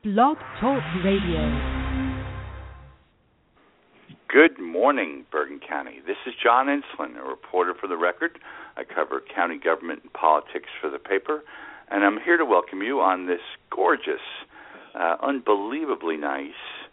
Blog Talk Radio. Good morning, Bergen County. This is John Enslin, a reporter for The Record. I cover county government and politics for the paper, and I'm here to welcome you on this gorgeous, unbelievably nice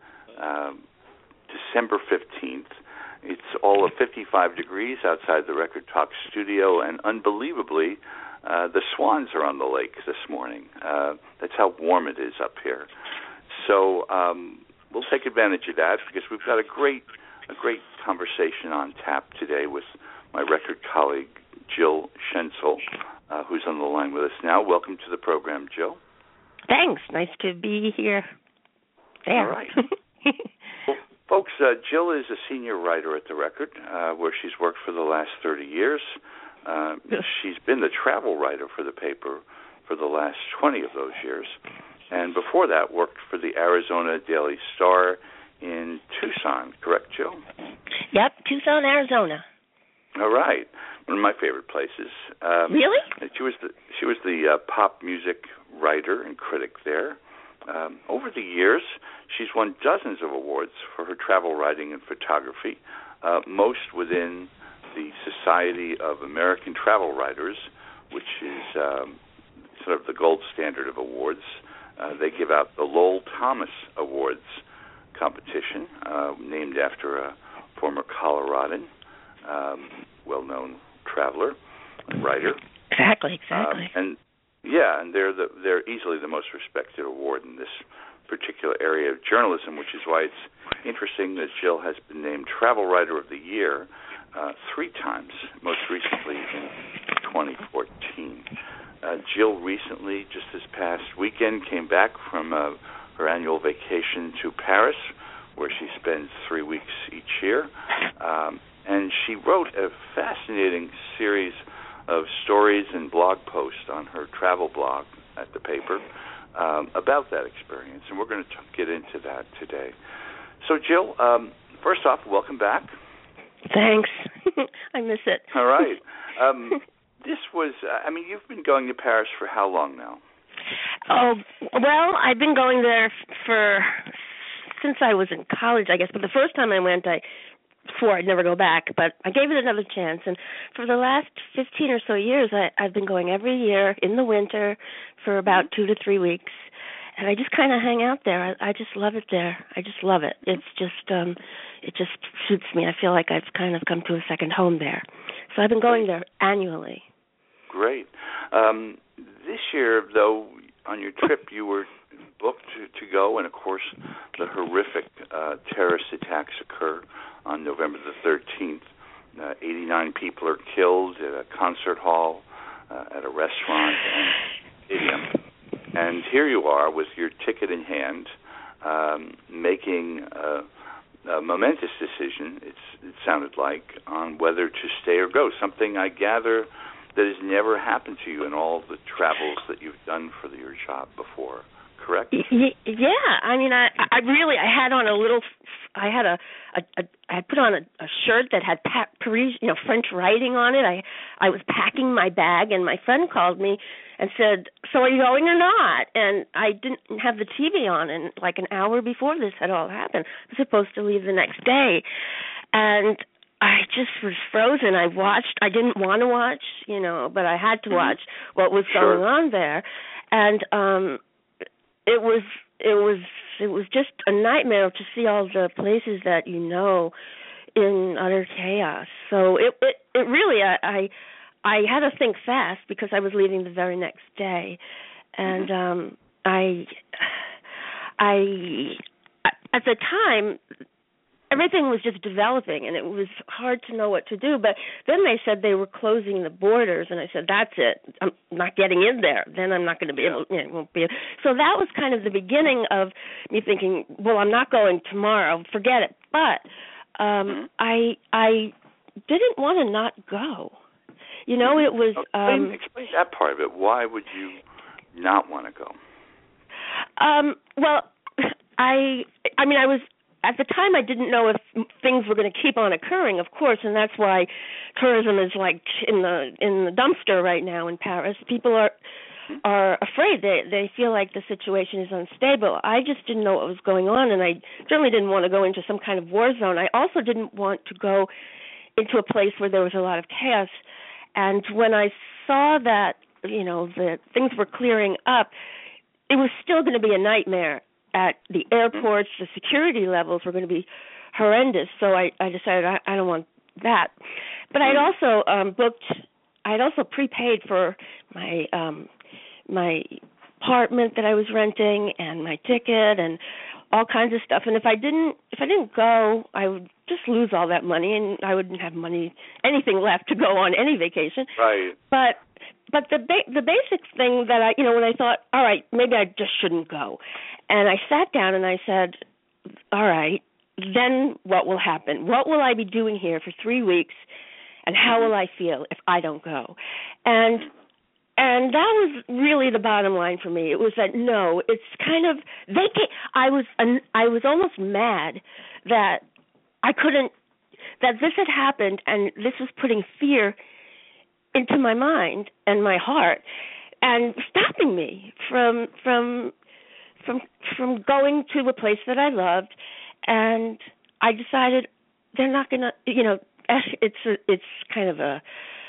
December 15th. It's all of 55 degrees outside the Record Talk studio, and unbelievably, the swans are on the lake this morning. That's how warm it is up here. So we'll take advantage of that because we've got a great conversation on tap today with my Record colleague, Jill Schenzel, who's on the line with us now. Welcome to the program, Jill. Thanks. Nice to be here. There. All right. Well, folks, Jill is a senior writer at The Record, where she's worked for the last 30 years. She's been the travel writer for the paper for the last 20 of those years. And before that, worked for the Arizona Daily Star in Tucson. Correct, Jill? Yep, Tucson, Arizona. All right. One of my favorite places. Really? She was the pop music writer and critic there. Over the years, she's won dozens of awards for her travel writing and photography, most within the Society of American Travel Writers, which is sort of the gold standard of awards. They give out the Lowell Thomas Awards competition, named after a former Coloradan, well-known traveler, writer. Exactly. And they're easily the most respected award in this particular area of journalism, which is why it's interesting that Jill has been named Travel Writer of the Year 3 times, most recently in 2014. Jill recently, just this past weekend, came back from her annual vacation to Paris, where she spends 3 weeks each year. And she wrote a fascinating series of stories and blog posts on her travel blog at the paper about that experience. And we're going to get into that today. So, Jill, first off, welcome back. Thanks. I miss it. All right. This was, you've been going to Paris for how long now? Oh, well, I've been going there since I was in college, I guess. But the first time I went, I swore I'd never go back. But I gave it another chance. And for the last 15 or so years, I've been going every year in the winter for about 2 to 3 weeks. And I just kind of hang out there. I just love it there. I just love it. It's just, it just suits me. I feel like I've kind of come to a second home there. So I've been going there annually. Great. This year, though, on your trip, you were booked to go, and of course, the horrific terrorist attacks occur on November the 13th. 89 people are killed at a concert hall, at a restaurant, and stadium. And here you are with your ticket in hand, making a momentous decision, it sounded like, on whether to stay or go, something I gather that has never happened to you in all the travels that you've done for your job before, correct? Yeah, I mean, I had on I had put on a shirt that had Parisian, French writing on it. I was packing my bag, and my friend called me and said, "So are you going or not?" And I didn't have the TV on, and like an hour before this had all happened. I was supposed to leave the next day, and I just was frozen. I watched. I didn't want to watch, but I had to watch what was going on there, and it was just a nightmare to see all the places that in utter chaos. So it really I had to think fast because I was leaving the very next day, and I at the time, everything was just developing, and it was hard to know what to do. But then they said they were closing the borders, and I said, "That's it. I'm not getting in there. Then I'm not going to be able. Won't be." So that was kind of the beginning of me thinking, "Well, I'm not going tomorrow. Forget it." But I didn't want to not go. It was. Explain that part of it. Why would you not want to go? Well, I was. At the time, I didn't know if things were going to keep on occurring, of course, and that's why tourism is like in the dumpster right now in Paris. People are are afraid. They feel like the situation is unstable. I just didn't know what was going on, and I certainly didn't want to go into some kind of war zone. I also didn't want to go into a place where there was a lot of chaos. And when I saw that, that things were clearing up, it was still going to be a nightmare at the airports. The security levels were going to be horrendous. So I decided I don't want that. But I'd also I'd also prepaid for my my apartment that I was renting and my ticket and all kinds of stuff. And if I didn't go, I would just lose all that money, and I wouldn't have anything left to go on any vacation. Right. But the basic thing that when I thought, all right, maybe I just shouldn't go, and I sat down and I said, all right, then what will happen? What will I be doing here for 3 weeks, and how will I feel if I don't go? And that was really the bottom line for me. It was that no, it's kind of I was almost mad that I couldn't, that this had happened, and this was putting fear into my mind and my heart and stopping me from going to a place that I loved. And I decided they're not going to, it's kind of a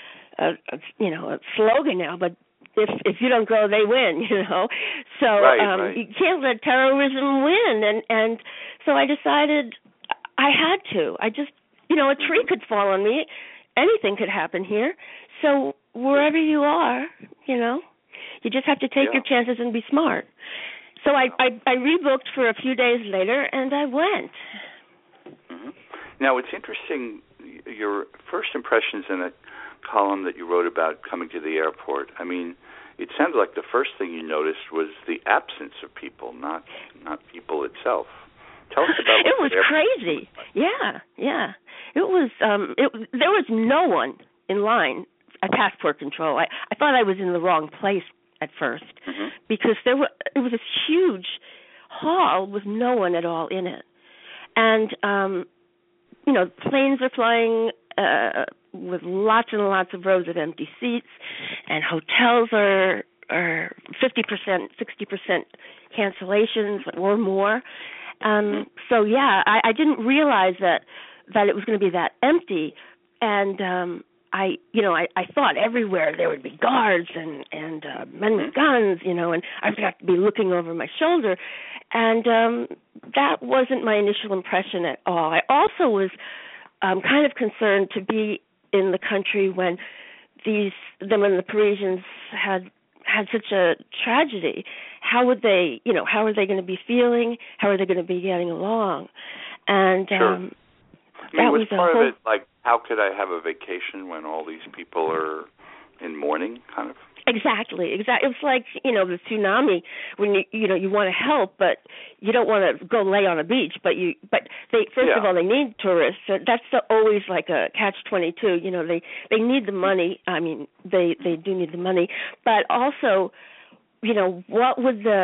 slogan now, but if you don't go, they win, So right. You can't let terrorism win. And so I decided I had to. I just, a tree could fall on me. Anything could happen here. So wherever you are, you just have to take your chances and be smart. So I rebooked for a few days later, and I went. Mm-hmm. Now, it's interesting, your first impressions in a column that you wrote about coming to the airport. I mean, it sounded like the first thing you noticed was the absence of people, not people itself. Tell us about it was crazy. Yeah. It was. There was no one in line at passport control. I thought I was in the wrong place at first because it was this huge hall with no one at all in it, and planes are flying with lots and lots of rows of empty seats, and hotels are 50%, 60% cancellations or more. So yeah, I didn't realize that it was going to be that empty, and I thought everywhere there would be guards and men with guns, and I forgot to be looking over my shoulder, and that wasn't my initial impression at all. I also was kind of concerned to be in the country when the Parisians had such a tragedy. How would they, how are they going to be feeling? How are they going to be getting along? And sure. Was part of it like, how could I have a vacation when all these people are in mourning, kind of? Exactly. It was like, the tsunami when you want to help, but you don't want to go lay on a beach. But they first of all, they need tourists. So that's always like a catch-22. They need the money. I mean, they do need the money, but also, what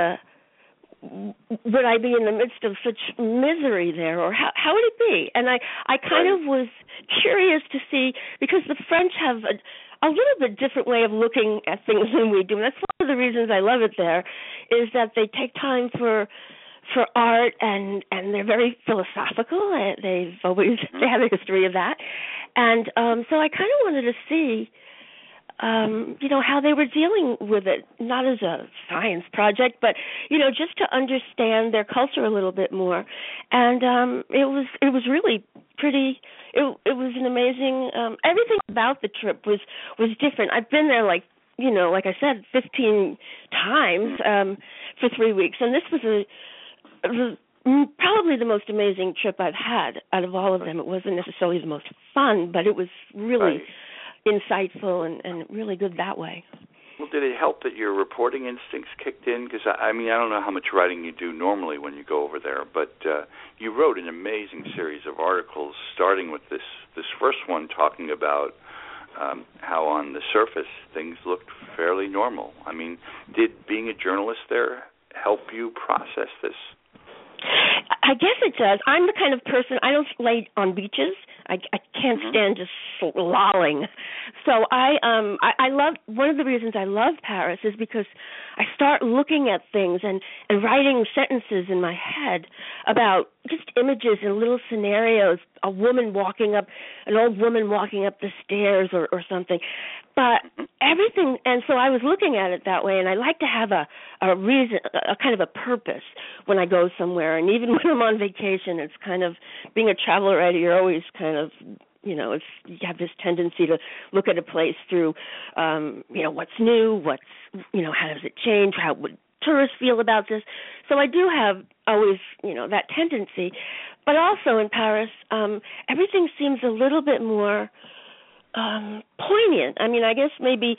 would I be in the midst of such misery there, or how would it be? And I kind of was curious to see, because the French have a little bit different way of looking at things than we do. And that's one of the reasons I love it there, is that they take time for art, and they're very philosophical. They have a history of that. And so I kind of wanted to see how they were dealing with it, not as a science project, but, just to understand their culture a little bit more. And it was really pretty, it was an amazing, everything about the trip was different. I've been there like I said, 15 times for 3 weeks. And this was probably the most amazing trip I've had out of all of them. It wasn't necessarily the most fun, but it was really insightful and really good that way. Well, did it help that your reporting instincts kicked in? Because, I don't know how much writing you do normally when you go over there, but you wrote an amazing series of articles, starting with this first one talking about how on the surface things looked fairly normal. I mean, did being a journalist there help you process this? I guess it does. I'm the kind of person, I don't lay on beaches. I can't stand just lolling. So I love, one of the reasons I love Paris is because I start looking at things and writing sentences in my head about just images and little scenarios, an old woman walking up the stairs or something. But everything, and so I was looking at it that way, and I like to have a reason, a kind of a purpose when I go somewhere. And even when I'm on vacation, it's kind of, being a travel writer, you're always kind of, you have this tendency to look at a place through, what's new, how does it change, how would tourists feel about this. So I do have always, that tendency. But also in Paris, everything seems a little bit more poignant. I mean, I guess maybe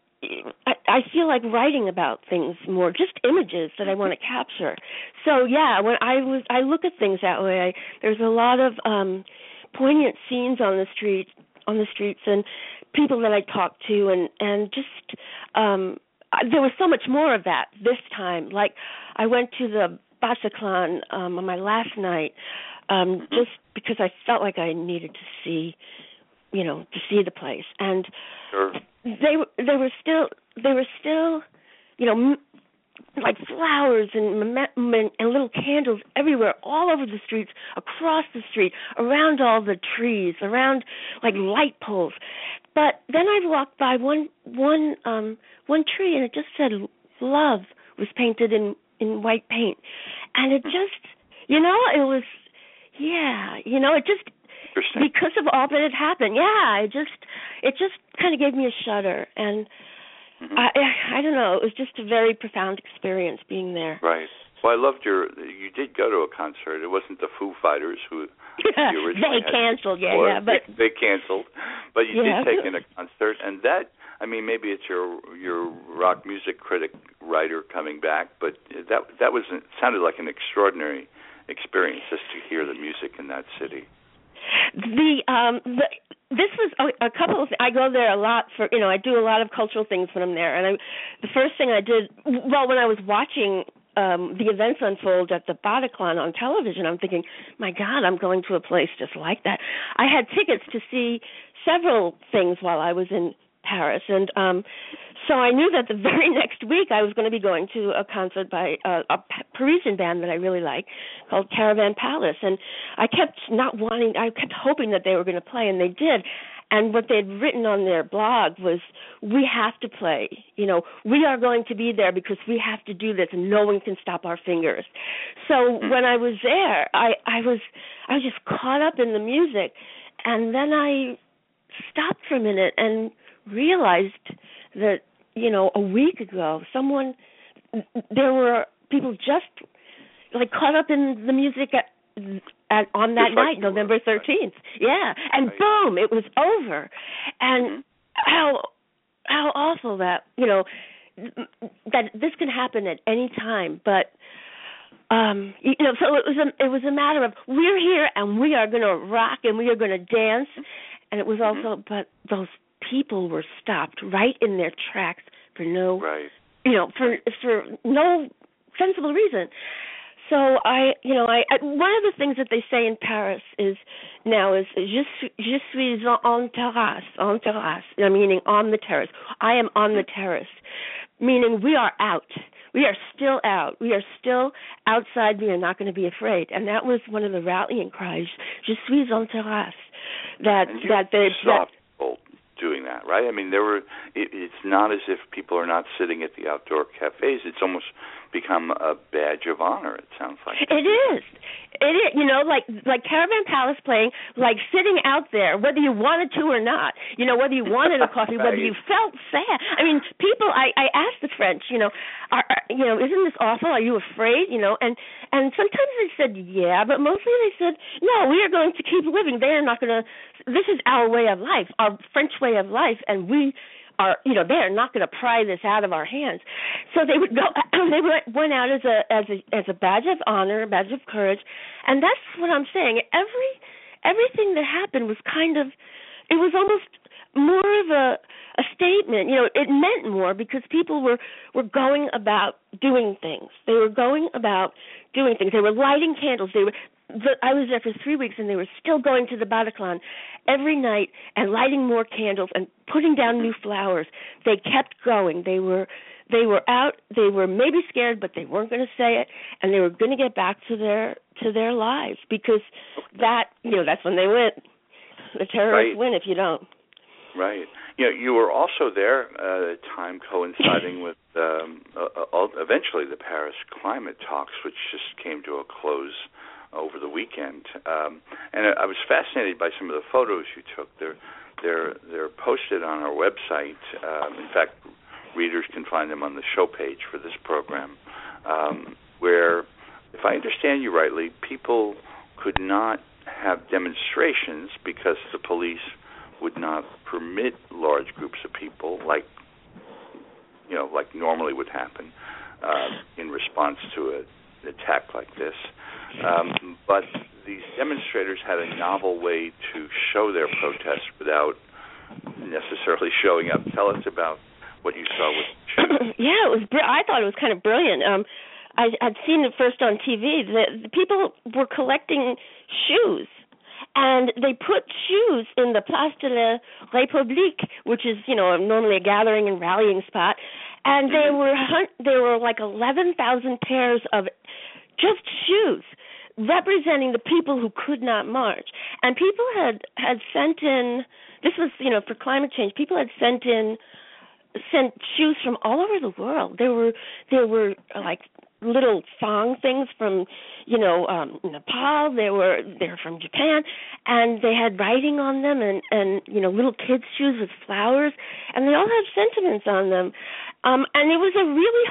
I feel like writing about things more, just images that I want to capture. So yeah, when I look at things that way, there's a lot of poignant scenes on the streets and people that I talk to, and just there was so much more of that this time. Like I went to the Bataclan on my last night just because I felt like I needed to see the place, and sure. they were still like flowers and little candles everywhere, all over the streets, across the street, around all the trees, around like light poles. But then I walked by one tree, and it just said "Love" was painted in white paint, and it just, it was, it just, because of all that had happened, it just kind of gave me a shudder, and I don't know, it was just a very profound experience being there. Right. Well, I loved you did go to a concert. It wasn't the Foo Fighters who you originally they canceled, but they canceled. But you did take in a concert, and that, I mean, maybe it's your rock music critic writer coming back, but that sounded like an extraordinary experience just to hear the music in that city. This was a couple of. I go there a lot for. I do a lot of cultural things when I'm there, and the first thing I did, when I was watching the events unfold at the Bataclan on television, I'm thinking, my God, I'm going to a place just like that. I had tickets to see several things while I was in Paris, and so I knew that the very next week I was going to be going to a concert by a Parisian band that I really like called Caravan Palace, and I kept hoping that they were going to play, and they did. And what they'd written on their blog was, we have to play. We are going to be there because we have to do this, and no one can stop our fingers. So when I was there, I was just caught up in the music, and then I stopped for a minute and realized that, a week ago, there were people just like caught up in the music on that night, November 13th. Yeah, and boom, it was over. And how awful that, that this can happen at any time. But so it was a matter of, we're here and we are going to rock and we are going to dance. And it was also, but those people were stopped right in their tracks for no, for no sensible reason. So I one of the things that they say in Paris is je suis en terrasse, meaning on the terrace. I am on the terrace, meaning we are out. We are still out. We are still outside. We are not going to be afraid. And that was one of the rallying cries. Je suis en terrasse. That they stopped doing that, right? I mean, it's not as if people are not sitting at the outdoor cafes. It's almost become a badge of honor, it sounds like. It is. Like Caravan Palace playing, like sitting out there, whether you wanted to or not, whether you wanted a coffee, whether you felt sad. I mean, people, I asked the French, isn't this awful? Are you afraid? And sometimes they said, yeah, but mostly they said, no, we are going to keep living. They are not going to, this is our way of life, our French way of life, and we are, they are not going to pry this out of our hands. So they would go. They went out as a badge of honor, a badge of courage, and that's what I'm saying. Everything that happened was it was almost more of a statement. It meant more because people were going about doing things. They were going about doing things. They were lighting candles. I was there for 3 weeks, and they were still going to the Bataclan every night and lighting more candles and putting down new flowers. They kept going. They were out. They were maybe scared, but they weren't going to say it, and they were going to get back to their lives, because that's when they win. The terrorists win if you don't. Right. You were also there at a time coinciding with eventually the Paris climate talks, which just came to a close over the weekend. And I was fascinated by some of the photos you took. They're posted on our website. In fact, readers can find them on the show page for this program, where, if I understand you rightly, people could not have demonstrations because the police would not permit large groups of people, like normally would happen in response to an attack like this. But these demonstrators had a novel way to show their protest without necessarily showing up. Tell us about what you saw with shoes. Yeah, I thought it was kind of brilliant. I'd seen it first on TV. The people were collecting shoes, and they put shoes in the Place de la République, which is, normally a gathering and rallying spot. And there were like 11,000 pairs of just shoes representing the people who could not march. And people had sent in, this was, for climate change, people had sent shoes from all over the world. There were like little thong things from, Nepal. They're from Japan, and they had writing on them, and little kids' shoes with flowers, and they all had sentiments on them. And it was a really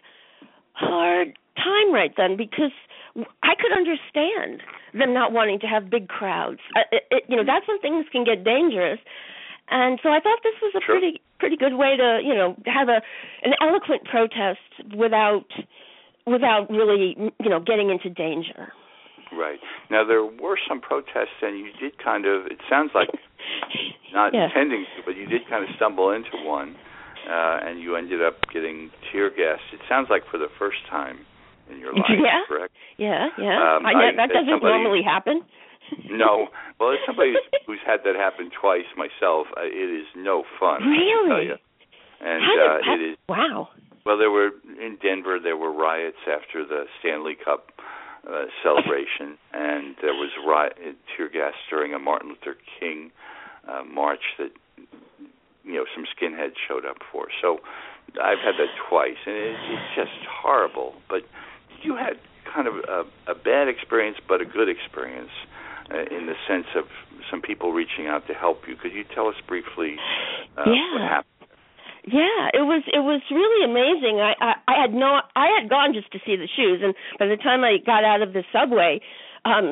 hard time right then, because I could understand them not wanting to have big crowds. That's when things can get dangerous. And so I thought this was a pretty good way to, have an eloquent protest without really, getting into danger. Right. Now, there were some protests, and you did it sounds like, not intending to, but you did kind of stumble into one, and you ended up getting tear gassed. It sounds like for the first time in your life, correct? Yeah. That doesn't normally happen. No. Well, as somebody who's had that happen twice myself, it is no fun. Really? I tell you. And it is. Wow. Well, in Denver, there were riots after the Stanley Cup celebration, and there was tear gas during a Martin Luther King march that some skinheads showed up for. So I've had that twice, and it's just horrible. But you had kind of a bad experience, but a good experience in the sense of some people reaching out to help you. Could you tell us briefly what happened? Yeah, it was really amazing. I had gone just to see the shoes, and by the time I got out of the subway, I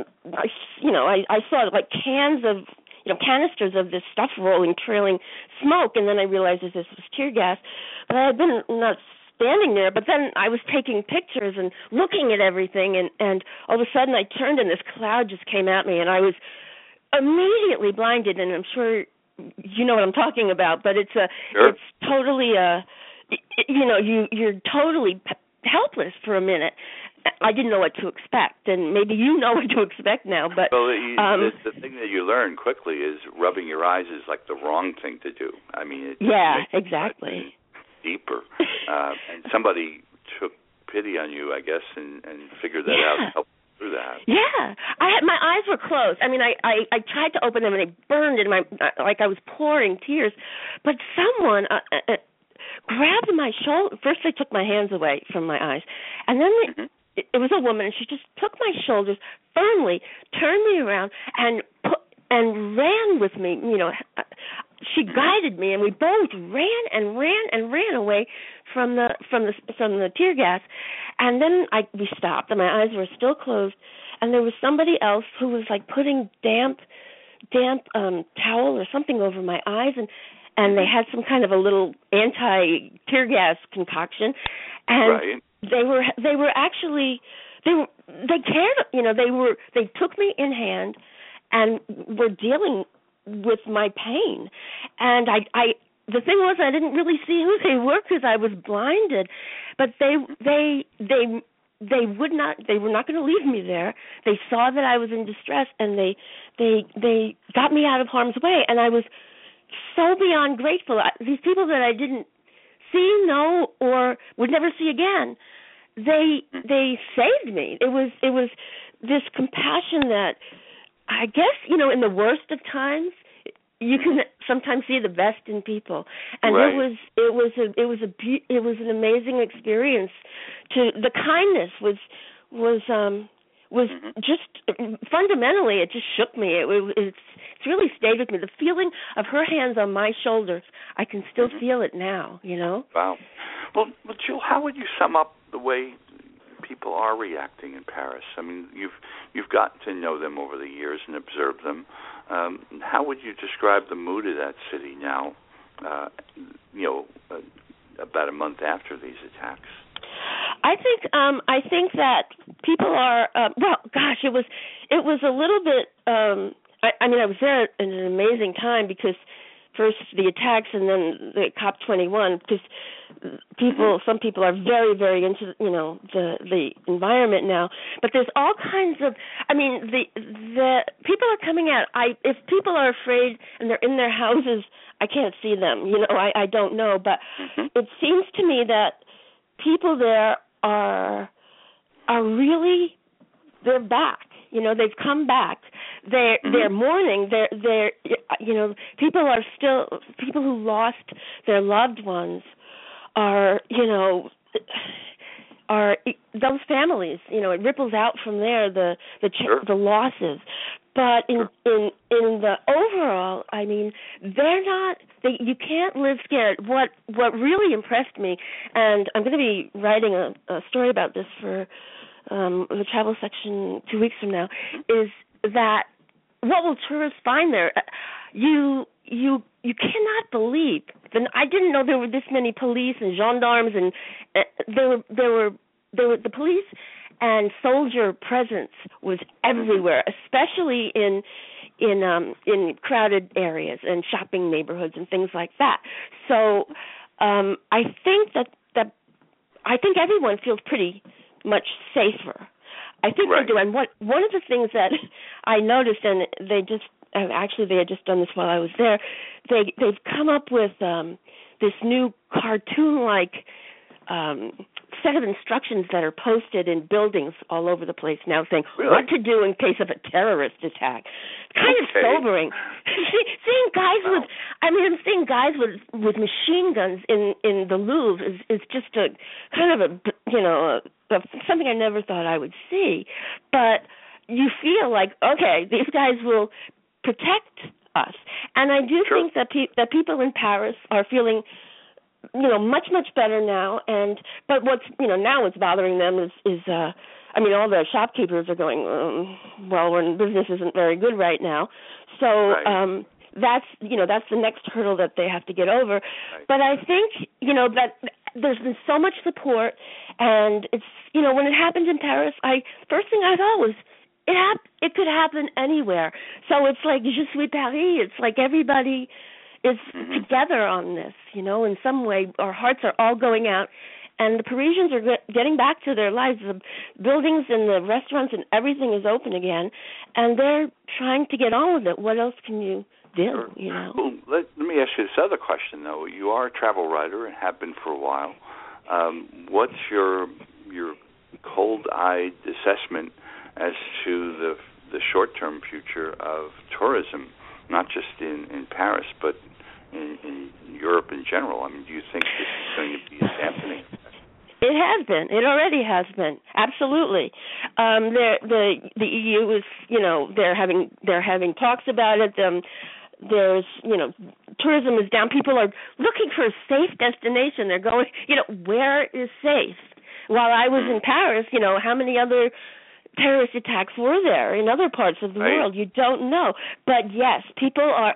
saw like canisters of this stuff trailing smoke, and then I realized that this was tear gas. But I had been not standing there, but then I was taking pictures and looking at everything, and all of a sudden I turned and this cloud just came at me, and I was immediately blinded, and I'm sure you know what I'm talking about, but it's totally you're totally helpless for a minute. I didn't know what to expect, and maybe you know what to expect now. But the thing that you learn quickly is rubbing your eyes is like the wrong thing to do. I mean, exactly. Deeper, and somebody took pity on you, I guess, and figured that out and helped through that. Yeah, my eyes were closed. I mean, I tried to open them, and they burned in like I was pouring tears. But someone grabbed my shoulder. First, they took my hands away from my eyes, and then it was a woman, and she just took my shoulders firmly, turned me around, and ran with me. She guided me, and we both ran away from the tear gas. And then we stopped, and my eyes were still closed. And there was somebody else who was like putting damp towel or something over my eyes, and they had some kind of a little anti-tear gas concoction. And they were actually they cared. They took me in hand and were dealing with my pain. And the thing was, I didn't really see who they were because I was blinded, but they they were not going to leave me there. They saw that I was in distress, and they got me out of harm's way, and I was so beyond grateful. These people that I didn't see, know, or would never see again, they saved me. It was this compassion that, I guess, in the worst of times, you can sometimes see the best in people, and right. it was an amazing experience. The kindness was just fundamentally, it just shook me. It's really stayed with me. The feeling of her hands on my shoulders, I can still feel it now. Wow. Well, Jill, how would you sum up the way people are reacting in Paris? I mean, you've gotten to know them over the years and observed them. How would you describe the mood of that city now? About a month after these attacks. I think that people are. It was a little bit. I was there at an amazing time, because first the attacks and then the COP21, because some people are very, very into the environment now. But there's all kinds of. The people are coming out. If people are afraid and they're in their houses, I can't see them. I don't know, but it seems to me that people there are really, they're back. They've come back. They're mourning. They're people who lost their loved ones are those families. It ripples out from there, the losses. But in the overall, they're not. You can't live scared. What really impressed me, and I'm going to be writing a story about this for the travel section 2 weeks from now, is that what will tourists find there? You cannot believe. I didn't know there were this many police and gendarmes, and there were the police and soldier presence was everywhere, especially in crowded areas and shopping neighborhoods and things like that. So I think that everyone feels pretty much safer. I think right. they do. And one of the things that I noticed, and they had just done this while I was there, they've come up with this new cartoon-like set of instructions that are posted in buildings all over the place now, saying what to do in case of a terrorist attack. Kind of sobering. Seeing guys I'm seeing guys with machine guns in the Louvre is just a kind of something I never thought I would see. But you feel like, okay, these guys will protect us, and I do think that people in Paris are feeling much, much better now. But what's, now what's bothering them is all the shopkeepers are going, when business isn't very good right now. So right. That's the next hurdle that they have to get over. Right. But I think, that there's been so much support, and it's, when it happened in Paris, first thing I thought was, it could happen anywhere. So it's like, je suis Paris. It's like everybody is together on this, in some way. Our hearts are all going out, and the Parisians are getting back to their lives. The buildings and the restaurants and everything is open again, and they're trying to get on with it. What else can you do, Well, let me ask you this other question, though. You are a travel writer and have been for a while. What's your cold-eyed assessment as to the short-term future of tourism, not just in Paris, but in Europe in general? Do you think this is going to be a dampening effect? It has been. It already has been. Absolutely. The EU is, they're having talks about it. There's, tourism is down. People are looking for a safe destination. They're going, where is safe? While I was in Paris, how many other terrorist attacks were there in other parts of the world? You don't know. But yes, people are,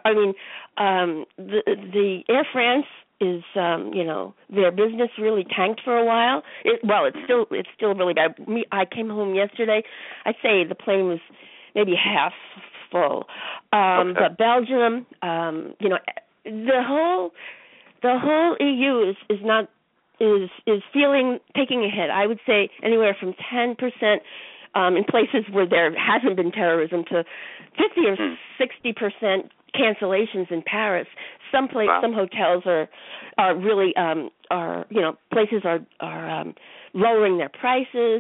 the Air France is, their business really tanked for a while. It's still really bad. I came home yesterday. I'd say the plane was maybe half full. But Belgium, the whole EU is not taking a hit. I would say anywhere from 10% in places where there hasn't been terrorism to 50 or 60% cancellations in Paris. Some hotels are really places are lowering their prices.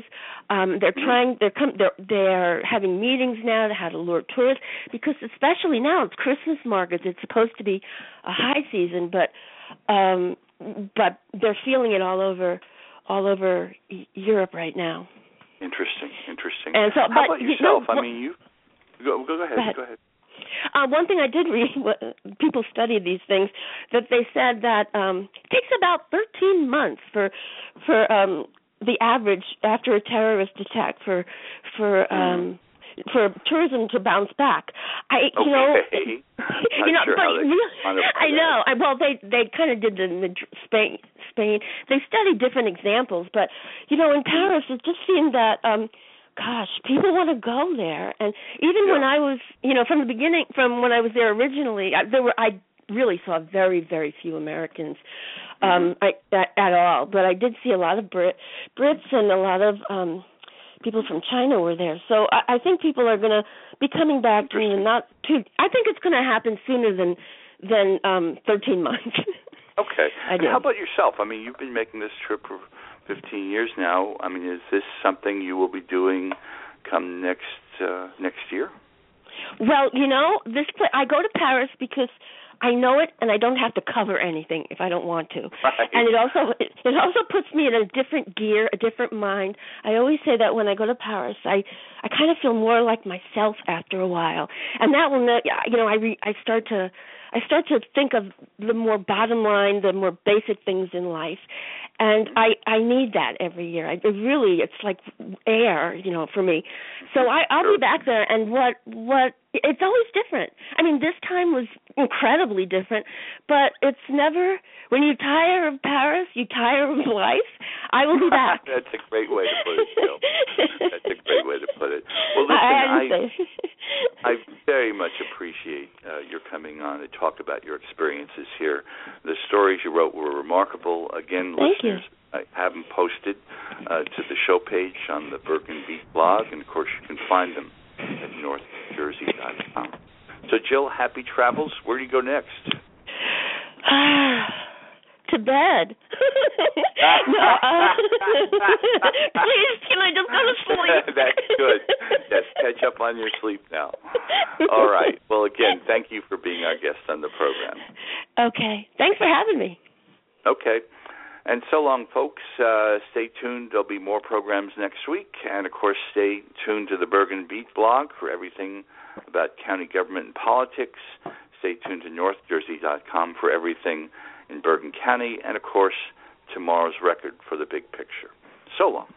They're having meetings now to how to lure tourists, because especially now it's Christmas markets. It's supposed to be a high season, but they're feeling it all over Europe right now. Interesting. And so, how about yourself? You go ahead. Go ahead. One thing I did read, people studied these things, that they said that it takes about 13 months for the average after a terrorist attack for tourism to bounce back. I know. Well, they kind of did in Spain. They studied different examples, but in Paris, it just seemed that. People want to go there, and even when I was, from the beginning, from when I was there originally, I really saw very, very few Americans at all. But I did see a lot of Brits and a lot of people from China were there. So I think people are going to be coming back. I think it's going to happen sooner than 13 months. Okay. And how about yourself? You've been making this trip for 15 years now. Is this something you will be doing come next year? Well, I go to Paris because I know it, and I don't have to cover anything if I don't want to. Right. And it also puts me in a different gear, a different mind. I always say that when I go to Paris, I kind of feel more like myself after a while, and that will, I start to think of the more bottom line, the more basic things in life, and I need that every year. It's like air, for me. So I'll be back there, and what it's always different. This time was incredibly different, but it's never, when you tire of Paris, you tire of life. I will be back. That's a great way to put it, Jill. That's a great way to put it. Well, listen, I very much appreciate your coming on to talk about your experiences here. The stories you wrote were remarkable. Again, listeners, I have them posted to the show page on the Bergen Beat blog, and of course you can find them at northjersey.com. So, Jill, happy travels. Where do you go next? To bed. Please, can I just go to sleep? That's good. Yes, catch up on your sleep now. All right. Well, again, thank you for being our guest on the program. Okay. Thanks for having me. Okay. And so long, folks. Stay tuned. There'll be more programs next week. And, of course, stay tuned to the Bergen Beat blog for everything about county government and politics. Stay tuned to northjersey.com for everything in Bergen County. And, of course, tomorrow's record for the big picture. So long.